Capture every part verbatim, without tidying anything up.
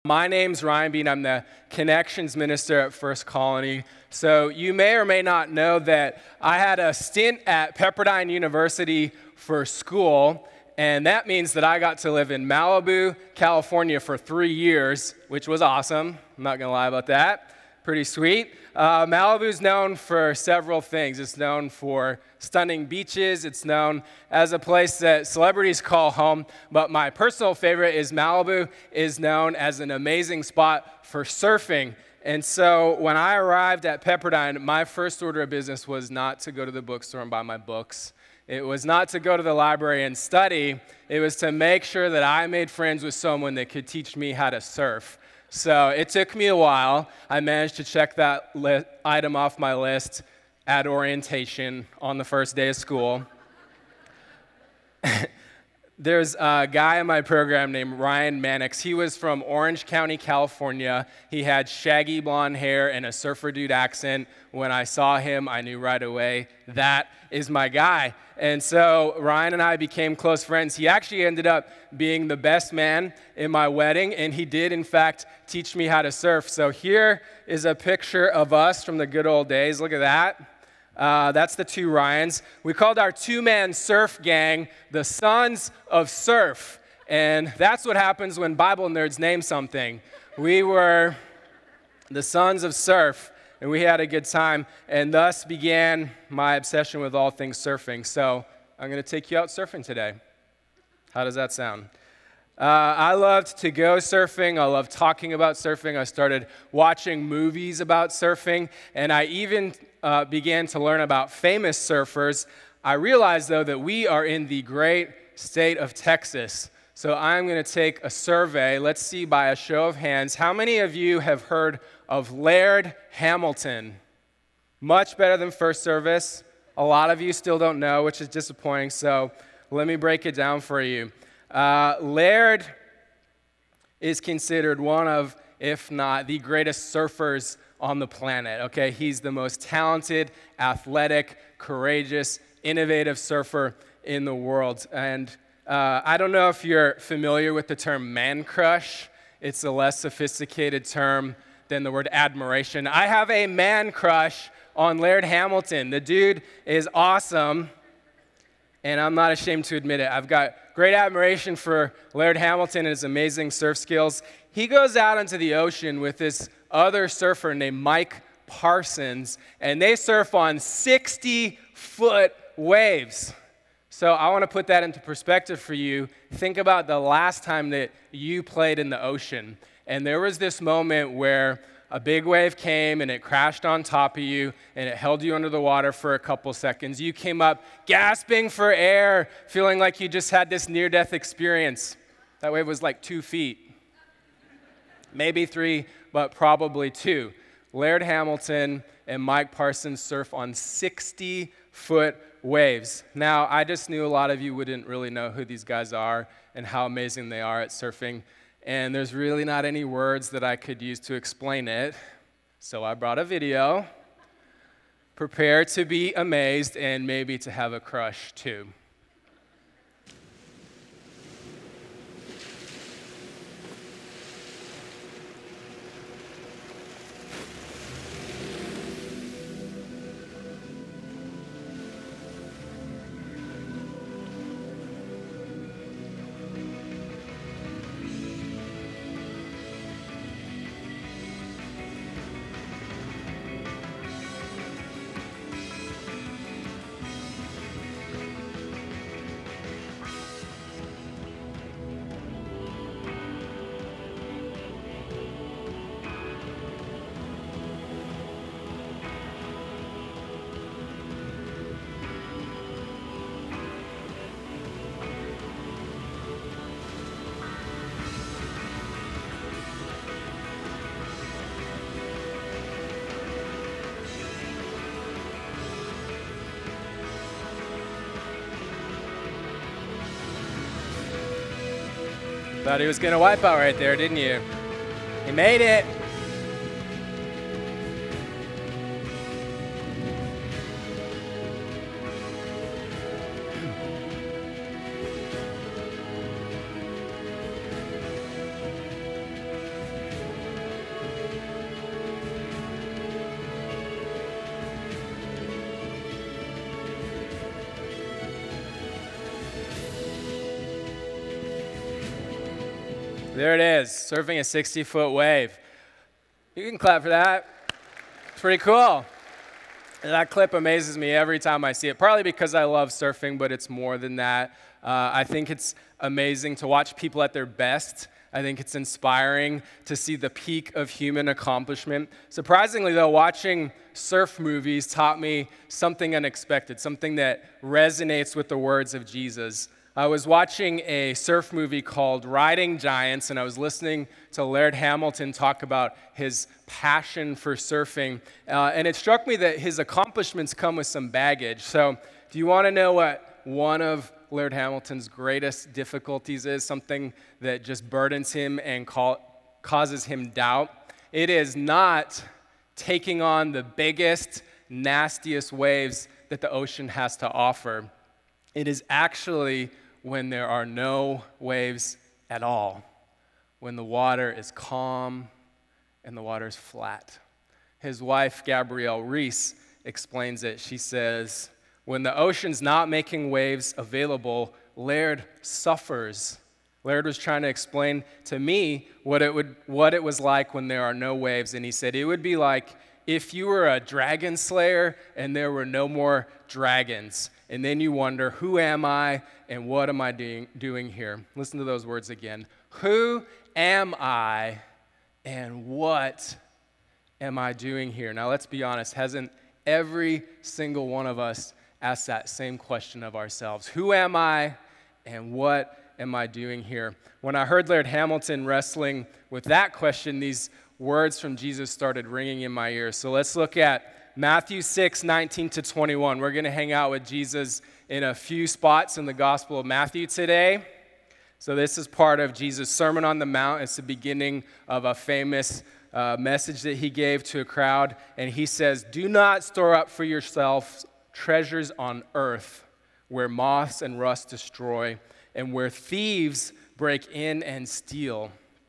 My name's Ryan Bean. I'm the Connections Minister at First Colony. So you may or may not know that I had a stint at Pepperdine University for school, and that means that I got to live in Malibu, California for three years, which was awesome. I'm not going to lie about that. Pretty sweet. Uh, Malibu's known for several things. It's known for stunning beaches. It's known as a place that celebrities call home. But my personal favorite is Malibu is known as an amazing spot for surfing. And so when I arrived at Pepperdine, my first order of business was not to go to the bookstore and buy my books. It was not to go to the library and study. It was to make sure that I made friends with someone that could teach me how to surf. So it took me a while. I managed to check that li- item off my list at orientation on the first day of school. There's a guy in my program named Ryan Mannix. He was from Orange County, California. He had shaggy blonde hair and a surfer dude accent. When I saw him, I knew right away, that is my guy. And so Ryan and I became close friends. He actually ended up being the best man in my wedding, and he did, in fact, teach me how to surf. So here is a picture of us from the good old days. Look at that. Uh, that's the two Ryans. We called our two-man surf gang the Sons of Surf. And that's what happens when Bible nerds name something. We were the Sons of Surf, and we had a good time. And thus began my obsession with all things surfing. So I'm going to take you out surfing today. How does that sound? Uh, I loved to go surfing. I loved talking about surfing. I started watching movies about surfing, and I even uh, began to learn about famous surfers. I realized, though, that we are in the great state of Texas. So I'm going to take a survey. Let's see by a show of hands. How many of you have heard of Laird Hamilton? Much better than First Service. A lot of you still don't know, which is disappointing. So let me break it down for you. Uh, Laird is considered one of, if not the greatest surfers on the planet, okay? He's the most talented, athletic, courageous, innovative surfer in the world. And uh, I don't know if you're familiar with the term man crush. It's a less sophisticated term than the word admiration. I have a man crush on Laird Hamilton. The dude is awesome, and I'm not ashamed to admit it. I've got great admiration for Laird Hamilton and his amazing surf skills. He goes out into the ocean with this other surfer named Mike Parsons, and they surf on sixty-foot waves. So I want to put that into perspective for you. Think about the last time that you played in the ocean, and there was this moment where a big wave came and it crashed on top of you and it held you under the water for a couple seconds. You came up gasping for air, feeling like you just had this near-death experience. That wave was like two feet. Maybe three, but probably two. Laird Hamilton and Mike Parsons surf on sixty-foot waves. Now, I just knew a lot of you wouldn't really know who these guys are and how amazing they are at surfing. And there's really not any words that I could use to explain it. So I brought a video. Prepare to be amazed and maybe to have a crush too. Thought he was going to wipe out right there, didn't you? He made it. There it is, surfing a sixty-foot wave. You can clap for that. It's pretty cool. And that clip amazes me every time I see it, partly because I love surfing, but it's more than that. Uh, I think it's amazing to watch people at their best. I think it's inspiring to see the peak of human accomplishment. Surprisingly, though, watching surf movies taught me something unexpected, something that resonates with the words of Jesus. I was watching a surf movie called Riding Giants, and I was listening to Laird Hamilton talk about his passion for surfing. Uh, and it struck me that his accomplishments come with some baggage. So do you want to know what one of Laird Hamilton's greatest difficulties is, something that just burdens him and call, causes him doubt? It is not taking on the biggest, nastiest waves that the ocean has to offer. It is actually when there are no waves at all, when the water is calm and the water is flat. His wife, Gabrielle Reese, explains it. She says, when the ocean's not making waves available, Laird suffers. Laird was trying to explain to me what it would, what it was like when there are no waves, and he said it would be like if you were a dragon slayer and there were no more dragons. And then you wonder, who am I and what am I doing, doing here? Listen to those words again. Who am I and what am I doing here? Now, let's be honest. Hasn't every single one of us asked that same question of ourselves? Who am I and what am I doing here? When I heard Laird Hamilton wrestling with that question, these words from Jesus started ringing in my ears. So let's look at Matthew six, nineteen to twenty-one. We're going to hang out with Jesus in a few spots in the Gospel of Matthew today. So this is part of Jesus' Sermon on the Mount. It's the beginning of a famous uh, message that he gave to a crowd. And he says, do not store up for yourselves treasures on earth where moths and rust destroy and where thieves break in and steal.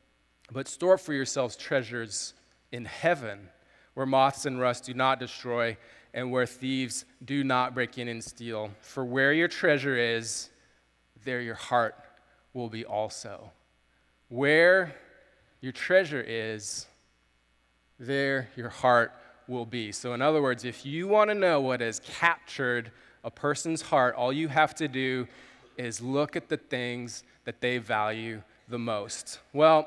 But store up for yourselves treasures in heaven where moths and rust do not destroy, and where thieves do not break in and steal. For where your treasure is, there your heart will be also. Where your treasure is, there your heart will be. So in other words, if you want to know what has captured a person's heart, all you have to do is look at the things that they value the most. Well,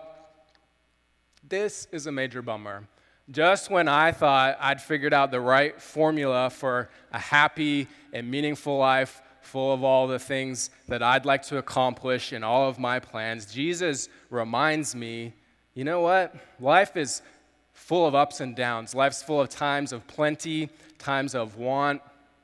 this is a major bummer. Just when I thought I'd figured out the right formula for a happy and meaningful life full of all the things that I'd like to accomplish in all of my plans, Jesus reminds me, you know what? Life is full of ups and downs. Life's full of times of plenty, times of want.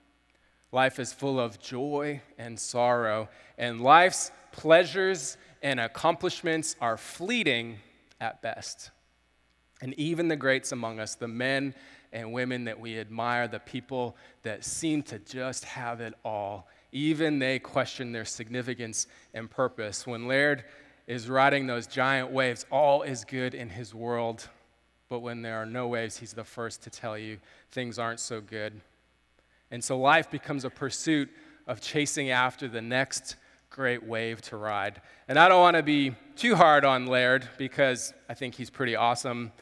Life is full of joy and sorrow. And life's pleasures and accomplishments are fleeting at best. And even the greats among us, the men and women that we admire, the people that seem to just have it all, even they question their significance and purpose. When Laird is riding those giant waves, all is good in his world. But when there are no waves, he's the first to tell you things aren't so good. And so life becomes a pursuit of chasing after the next great wave to ride. And I don't want to be too hard on Laird because I think he's pretty awesome.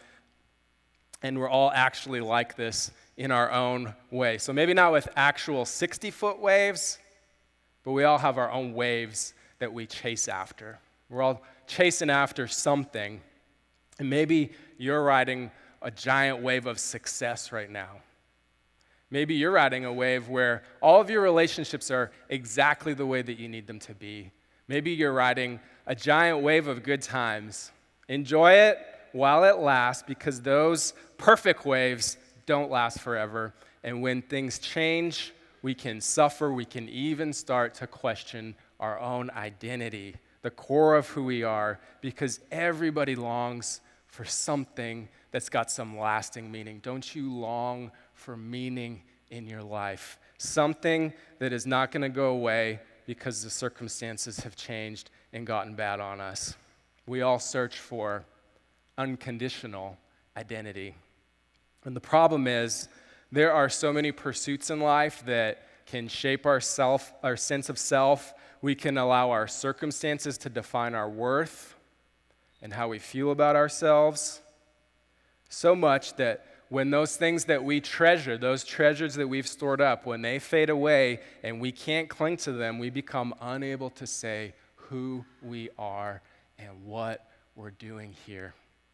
And we're all actually like this in our own way. So maybe not with actual sixty-foot waves, but we all have our own waves that we chase after. We're all chasing after something. And maybe you're riding a giant wave of success right now. Maybe you're riding a wave where all of your relationships are exactly the way that you need them to be. Maybe you're riding a giant wave of good times. Enjoy it while it lasts, because those perfect waves don't last forever. And when things change, we can suffer. We can even start to question our own identity, the core of who we are, because everybody longs for something that's got some lasting meaning. Don't you long for meaning in your life? Something that is not going to go away because the circumstances have changed and gotten bad on us. We all search for unconditional identity. And the problem is, there are so many pursuits in life that can shape our self, our sense of self. We can allow our circumstances to define our worth. and how we feel about ourselves, so much that when those things that we treasure, those treasures that we've stored up, when they fade away and we can't cling to them, we become unable to say who we are and what we're doing here.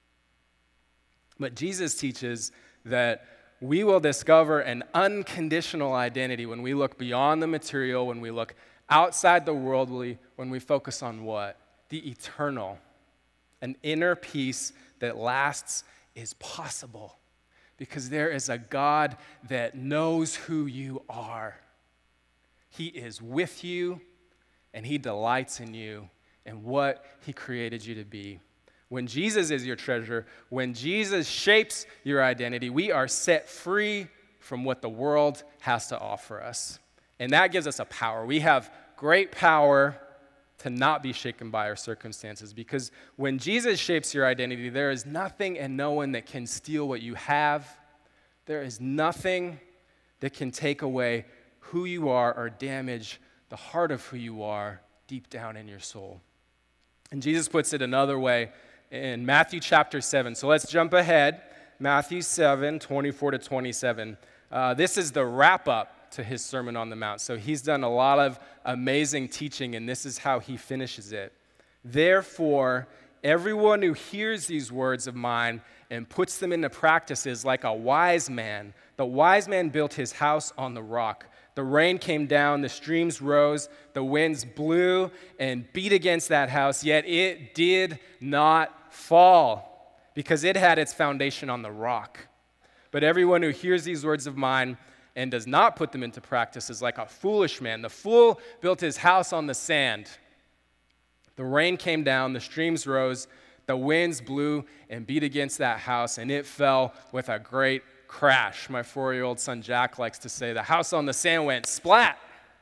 But Jesus teaches that we will discover an unconditional identity when we look beyond the material, when we look outside the worldly, when we focus on what? The eternal. An inner peace that lasts is possible because there is a God that knows who you are. He is with you, and he delights in you and what he created you to be. When Jesus is your treasure, when Jesus shapes your identity, we are set free from what the world has to offer us. And that gives us a power. We have great power to not be shaken by our circumstances, because when Jesus shapes your identity, there is nothing and no one that can steal what you have. There is nothing that can take away who you are or damage the heart of who you are deep down in your soul. And Jesus puts it another way in Matthew chapter seven. So let's jump ahead. Matthew seven, twenty-four to twenty-seven. Uh, this is the wrap-up to his Sermon on the Mount. So he's done a lot of amazing teaching, and this is how he finishes it. Therefore, everyone who hears these words of mine and puts them into practice is like a wise man. The wise man built his house on the rock. The rain came down, the streams rose, the winds blew and beat against that house, yet it did not fall because it had its foundation on the rock. But everyone who hears these words of mine and does not put them into practice is like a foolish man. The fool built his house on the sand. The rain came down, the streams rose, the winds blew and beat against that house, and it fell with a great crash. My four-year-old son Jack likes to say, the house on the sand went splat.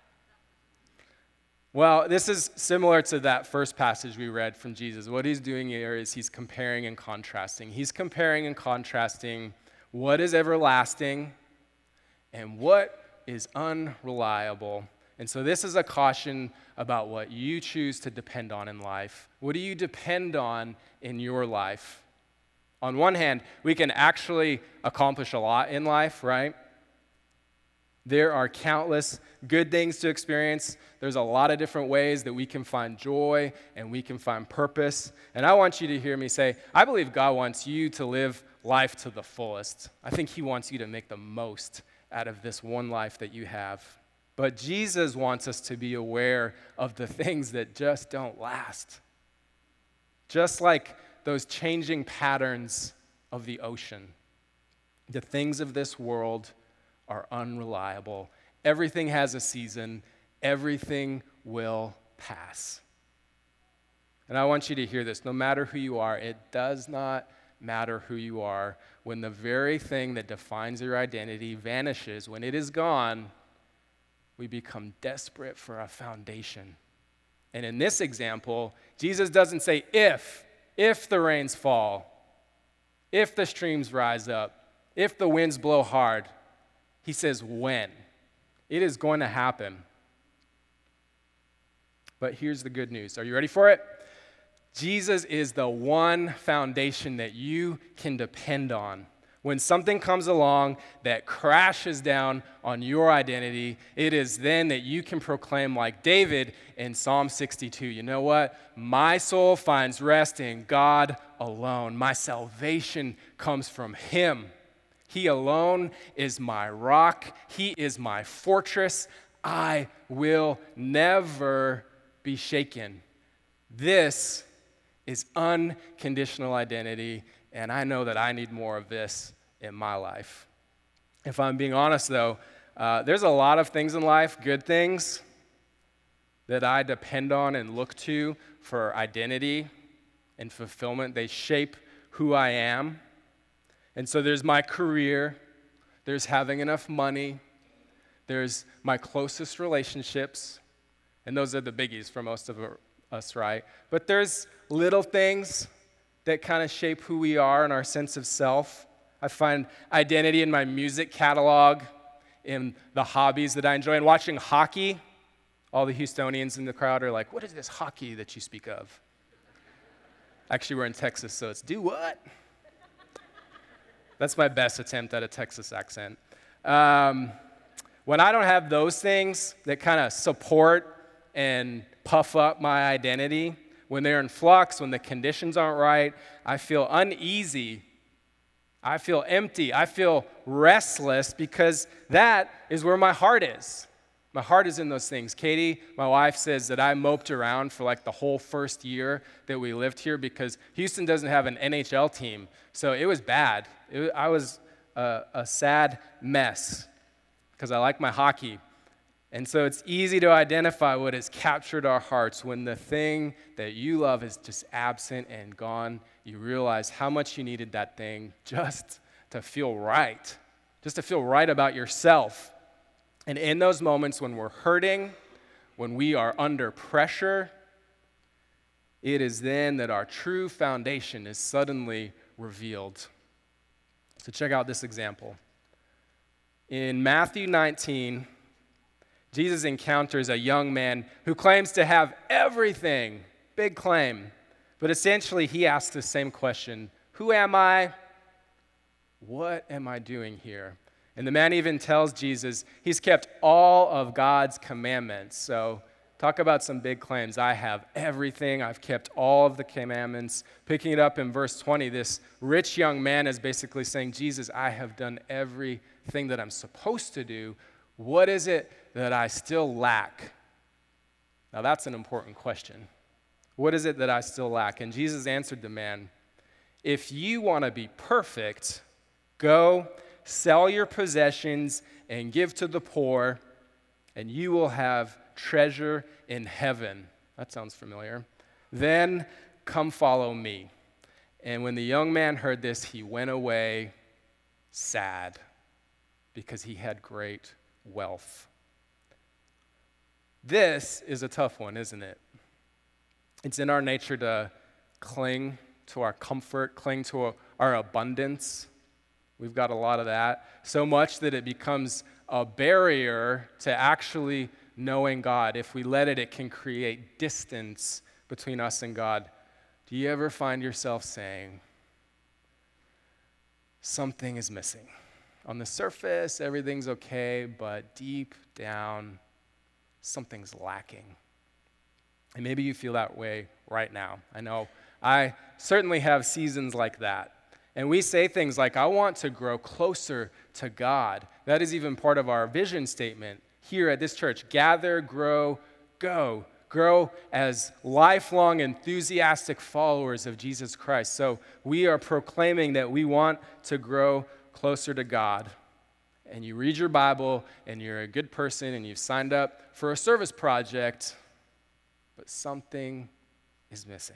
Well, this is similar to that first passage we read from Jesus. What he's doing here is he's comparing and contrasting. He's comparing and contrasting what is everlasting and what is unreliable. And so this is a caution about what you choose to depend on in life. What do you depend on in your life? On one hand, we can actually accomplish a lot in life, right? There are countless good things to experience. There's a lot of different ways that we can find joy and we can find purpose. And I want you to hear me say, I believe God wants you to live life to the fullest. I think he wants you to make the most out of this one life that you have. But Jesus wants us to be aware of the things that just don't last. Just like those changing patterns of the ocean. The things of this world are unreliable. Everything has a season. Everything will pass. And I want you to hear this. No matter who you are, it does not matter who you are. When the very thing that defines your identity vanishes, when it is gone, we become desperate for a foundation. And in this example, Jesus doesn't say if, if the rains fall, if the streams rise up, if the winds blow hard. He says when. It is going to happen. But here's the good news. Are you ready for it? Jesus is the one foundation that you can depend on. When something comes along that crashes down on your identity, it is then that you can proclaim, like David in Psalm sixty-two, you know what? My soul finds rest in God alone. My salvation comes from him. He alone is my rock. He is my fortress. I will never be shaken. This is unconditional identity, and I know that I need more of this in my life. If I'm being honest, though, uh, there's a lot of things in life, good things, that I depend on and look to for identity and fulfillment. They shape who I am. And so there's my career, there's having enough money, there's my closest relationships, and those are the biggies for most of us, right? But there's little things that kind of shape who we are and our sense of self. I find identity in my music catalog, in the hobbies that I enjoy. And watching hockey, all the Houstonians in the crowd are like, what is this hockey that you speak of? Actually, we're in Texas, so it's do what? That's my best attempt at a Texas accent. Um, when I don't have those things that kind of support and puff up my identity, when they're in flux, when the conditions aren't right, I feel uneasy. I feel empty. I feel restless because that is where my heart is. My heart is in those things. Katie, my wife, says that I moped around for like the whole first year that we lived here because Houston doesn't have an N H L team. So it was bad. It, I was a, a sad mess because I like my hockey. And so it's easy to identify what has captured our hearts when the thing that you love is just absent and gone. You realize how much you needed that thing just to feel right, just to feel right about yourself. And in those moments when we're hurting, when we are under pressure, it is then that our true foundation is suddenly revealed. So check out this example. In Matthew nineteen, Jesus encounters a young man who claims to have everything, big claim, but essentially he asks the same question: who am I? What am I doing here? And the man even tells Jesus he's kept all of God's commandments. So talk about some big claims. I have everything. I've kept all of the commandments. Picking it up in verse twenty, this rich young man is basically saying, Jesus, I have done everything that I'm supposed to do. What is it that I still lack? Now that's an important question. What is it that I still lack? And Jesus answered the man, if you want to be perfect, go sell your possessions and give to the poor, and you will have treasure in heaven. That sounds familiar. Then come follow me. And when the young man heard this, he went away sad because he had great wealth. This is a tough one, isn't it? It's in our nature to cling to our comfort, cling to our abundance. We've got a lot of that, so much that it becomes a barrier to actually knowing God. If we let it, it can create distance between us and God. Do you ever find yourself saying, something is missing? On the surface, everything's okay, but deep down, something's lacking. And maybe you feel that way right now. I know I certainly have seasons like that. And we say things like, I want to grow closer to God. That is even part of our vision statement here at this church. Gather, grow, go. Grow as lifelong, enthusiastic followers of Jesus Christ. So we are proclaiming that we want to grow closer to God. And you read your Bible, and you're a good person, and you've signed up for a service project, but something is missing.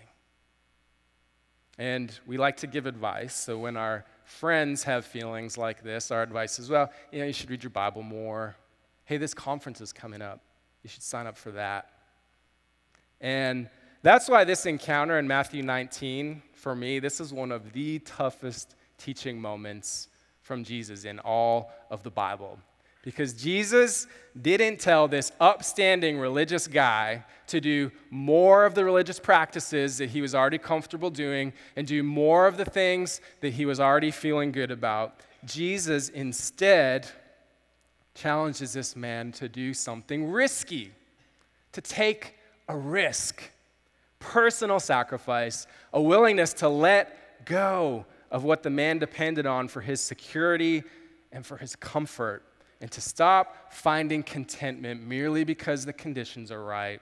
And we like to give advice, so when our friends have feelings like this, our advice is, well, you know, you should read your Bible more. Hey, this conference is coming up. You should sign up for that. And that's why this encounter in Matthew nineteen, for me, this is one of the toughest teaching moments from Jesus in all of the Bible. Because Jesus didn't tell this upstanding religious guy to do more of the religious practices that he was already comfortable doing and do more of the things that he was already feeling good about. Jesus instead challenges this man to do something risky, to take a risk, personal sacrifice, a willingness to let go of what the man depended on for his security and for his comfort, and to stop finding contentment merely because the conditions are right,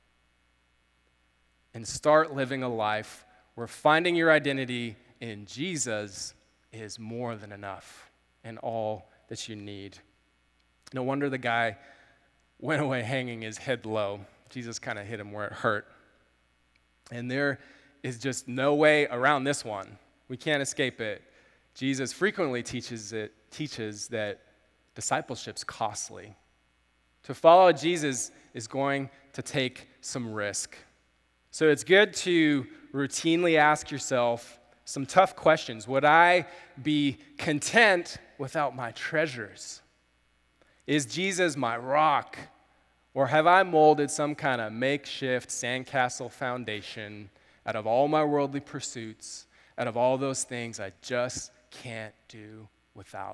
and start living a life where finding your identity in Jesus is more than enough and all that you need. No wonder the guy went away hanging his head low. Jesus kind of hit him where it hurt. And there is just no way around this one. We can't escape it. Jesus frequently teaches it teaches that discipleship's costly. To follow Jesus is going to take some risk. So it's good to routinely ask yourself some tough questions. Would I be content without my treasures? Is Jesus my rock? Or have I molded some kind of makeshift sandcastle foundation out of all my worldly pursuits, out of all those things I just can't do without?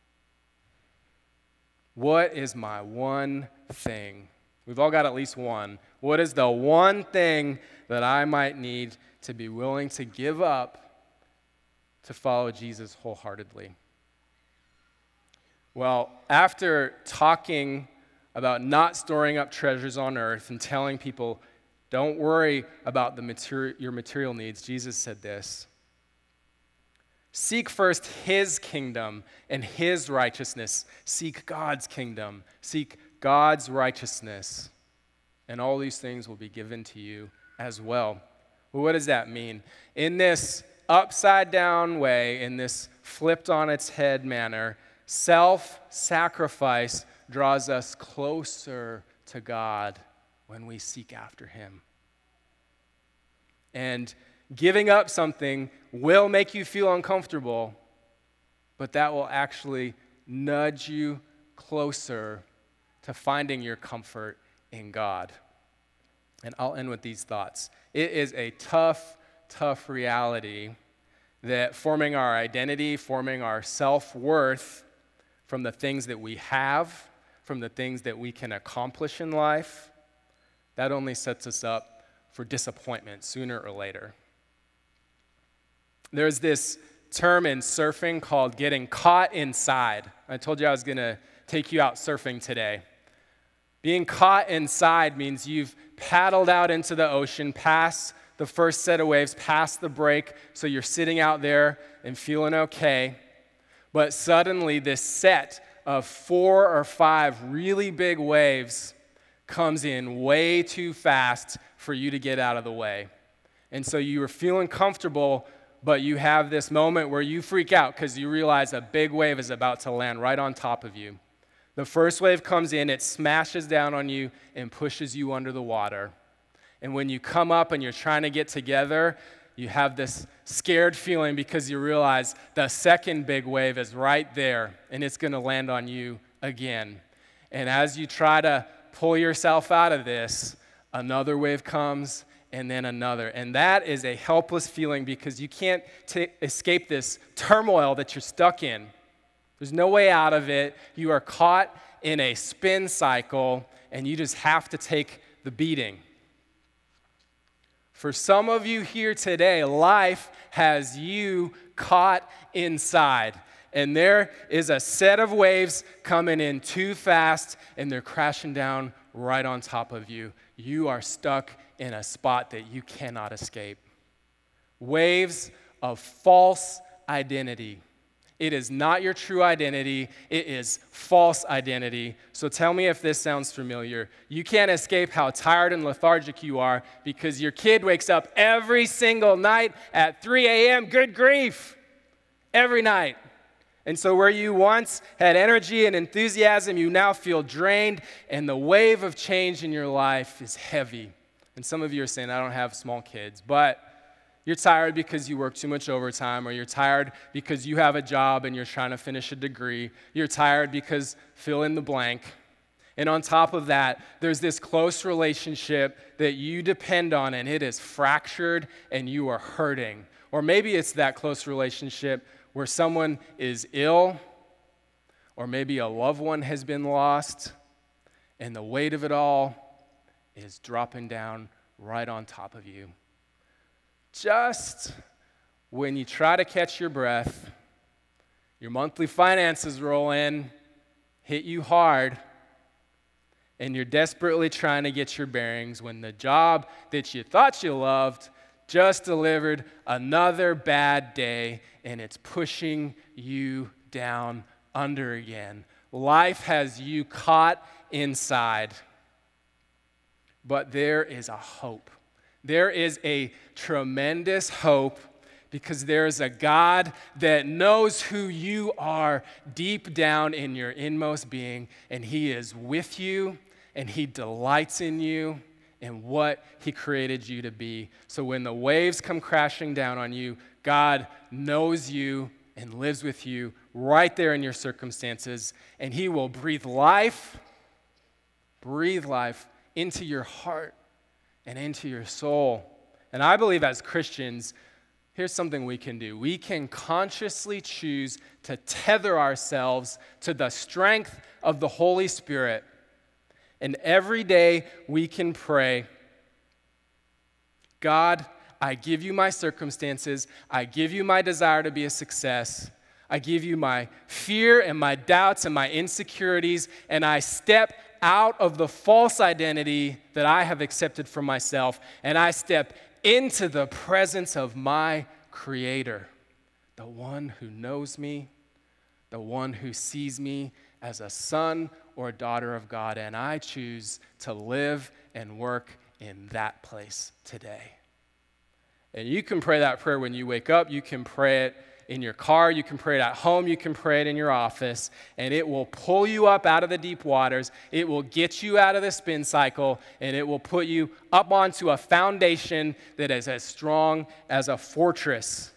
What is my one thing? We've all got at least one. What is the one thing that I might need to be willing to give up to follow Jesus wholeheartedly? Well, after talking about not storing up treasures on earth and telling people, don't worry about the materi- your material needs, Jesus said this: seek first his kingdom and his righteousness. Seek God's kingdom. Seek God's righteousness. And all these things will be given to you as well. Well, what does that mean? In this upside down way, in this flipped on its head manner, self-sacrifice draws us closer to God when we seek after him. And giving up something will make you feel uncomfortable, but that will actually nudge you closer to finding your comfort in God. And I'll end with these thoughts. It is a tough, tough reality that forming our identity, forming our self-worth from the things that we have, from the things that we can accomplish in life, that only sets us up for disappointment sooner or later. There's this term in surfing called getting caught inside. I told you I was going to take you out surfing today. Being caught inside means you've paddled out into the ocean, past the first set of waves, past the break, so you're sitting out there and feeling okay. But suddenly this set of four or five really big waves comes in way too fast for you to get out of the way. And so you are feeling comfortable, but you have this moment where you freak out because you realize a big wave is about to land right on top of you. The first wave comes in, it smashes down on you and pushes you under the water. And when you come up and you're trying to get together, you have this scared feeling because you realize the second big wave is right there and it's going to land on you again. And as you try to pull yourself out of this, another wave comes and then another. And that is a helpless feeling because you can't t- escape this turmoil that you're stuck in. There's no way out of it. You are caught in a spin cycle and you just have to take the beating. For some of you here today, life has you caught inside. And there is a set of waves coming in too fast, and they're crashing down right on top of you. You are stuck in a spot that you cannot escape. Waves of false identity. It is not your true identity. It is false identity. So tell me if this sounds familiar. You can't escape how tired and lethargic you are because your kid wakes up every single night at three a.m. Good grief. Every night. And so where you once had energy and enthusiasm, you now feel drained, and the wave of change in your life is heavy. And some of you are saying, I don't have small kids, but you're tired because you work too much overtime, or you're tired because you have a job and you're trying to finish a degree. You're tired because fill in the blank. And on top of that, there's this close relationship that you depend on, and it is fractured and you are hurting. Or maybe it's that close relationship where someone is ill, or maybe a loved one has been lost, and the weight of it all is dropping down right on top of you. Just when you try to catch your breath, your monthly finances roll in, hit you hard, and you're desperately trying to get your bearings when the job that you thought you loved just delivered another bad day, and it's pushing you down under again. Life has you caught inside, but there is a hope. There is a tremendous hope because there is a God that knows who you are deep down in your inmost being, and he is with you, and he delights in you and what he created you to be. So when the waves come crashing down on you, God knows you and lives with you right there in your circumstances, and he will breathe life, breathe life into your heart and into your soul, And I believe as Christians, here's something we can do. We can consciously choose to tether ourselves to the strength of the Holy Spirit. And every day we can pray, God, I give you my circumstances. I give you my desire to be a success. I give you my fear and my doubts and my insecurities, and I step out of the false identity that I have accepted for myself, and I step into the presence of my Creator, the one who knows me, the one who sees me as a son or a daughter of God, and I choose to live and work in that place today. And you can pray that prayer when you wake up. You can pray it in your car. You can pray it at home. You can pray it in your office. And it will pull you up out of the deep waters. It will get you out of the spin cycle. And it will put you up onto a foundation that is as strong as a fortress.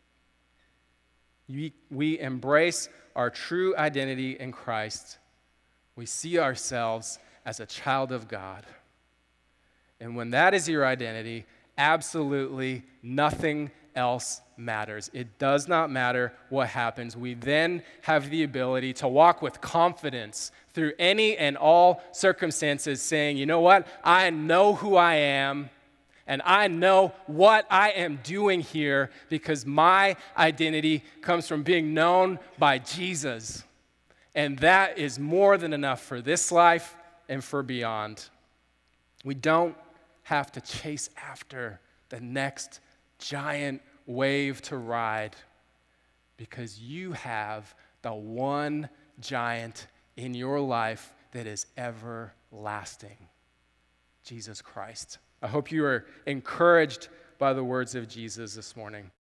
We, we embrace our true identity in Christ. We see ourselves as a child of God. And when that is your identity, absolutely nothing else matters. It does not matter what happens. We then have the ability to walk with confidence through any and all circumstances, saying, you know what? I know who I am, and I know what I am doing here because my identity comes from being known by Jesus. And that is more than enough for this life and for beyond. We don't have to chase after the next giant wave to ride because you have the one giant in your life that is everlasting, Jesus Christ. I hope you are encouraged by the words of Jesus this morning.